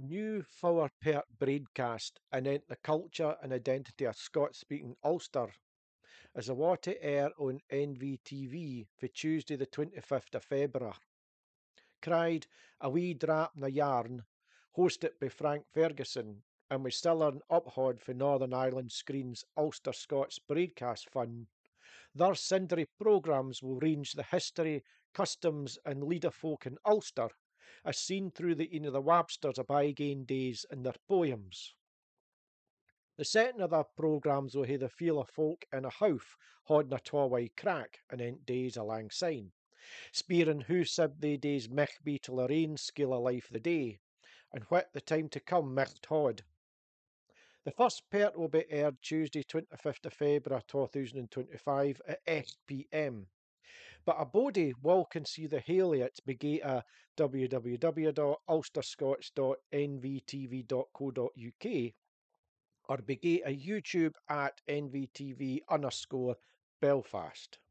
New four part broadcast anent the culture and identity of Scots-speaking Ulster is about to air on NVTV for Tuesday the 25th of February. Cried A Wee Drap na Yarn, hosted by Frank Ferguson, and was still an uphod for Northern Ireland Screen's Ulster Scots Broadcast Fund. Their sundry programmes will range the history, customs, and leader folk in Ulster, as seen through the een of the Wabsters of bygone days and their poems. The setting of their programmes will hae the feel of folk in a house holding a twa-way crack anent days a lang syne, speering who sib they days micht be till their ain skill of life the day, and what the time to come micht haud. The first part will be aired Tuesday 25th of February 2025 at 8 p.m. But a body will can see the Haliot begate at www.ulsterscots.nvtv.co.uk or begate a YouTube at nvtv_Belfast.